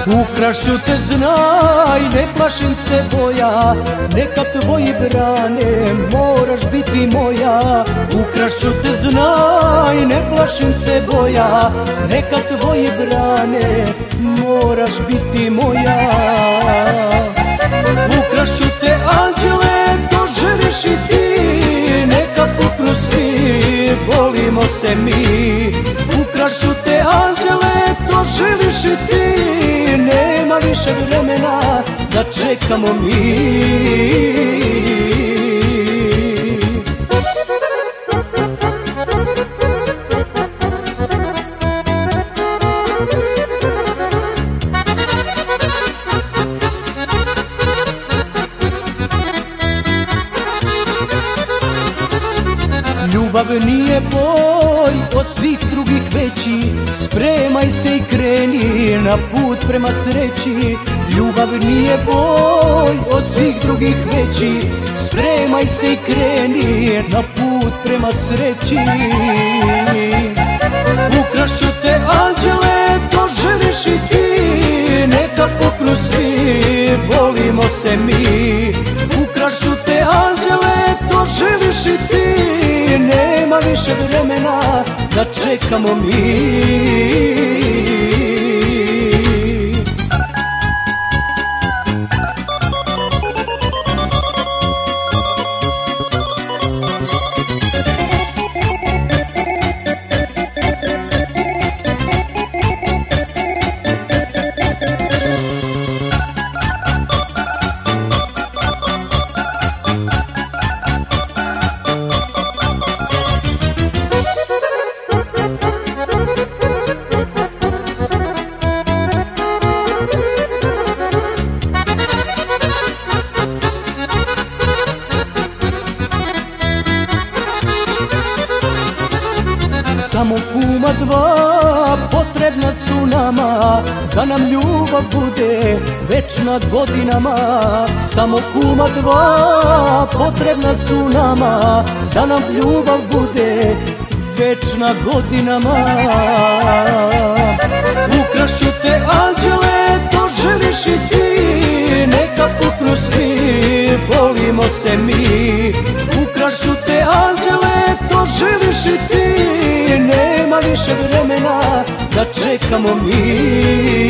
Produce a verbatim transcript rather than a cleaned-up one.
Ukrašću te znaj, ne plašim se boja, neka tvoji brane, moraš biti moja. Ukrašću te znaj, ne plašim se boja, neka tvoji brane, moraš biti moja. Ukrašću te anđele, to želiš i ti, neka puknu svi, volimo se mi. Ukrašću te anđele, to želiš i ti, nema više vremena da čekamo mi. Ljubav nije boj od svih drugih veći, spremaj se i kreni na put prema sreći. Ljubav nije boj od svih drugih veći, spremaj se i kreni na put prema sreći. Ukrašću te anđele, to želiš i ti, neka puknu svi, volimo se mi. Ukrašću te anđele, to želiš i ti, nema više vremena da čekamo mi. Samo kuma dva potrebna su nama, da nam ljubav bude večna godinama. Samo kuma dva potrebna su nama, da nam ljubav bude večna godinama. Ukrašću te anđele, to želiš i ti, neka puknu svi, volimo se mi. Ukrašću te anđele, to želiš i ti, nema više vremena da čekamo mi.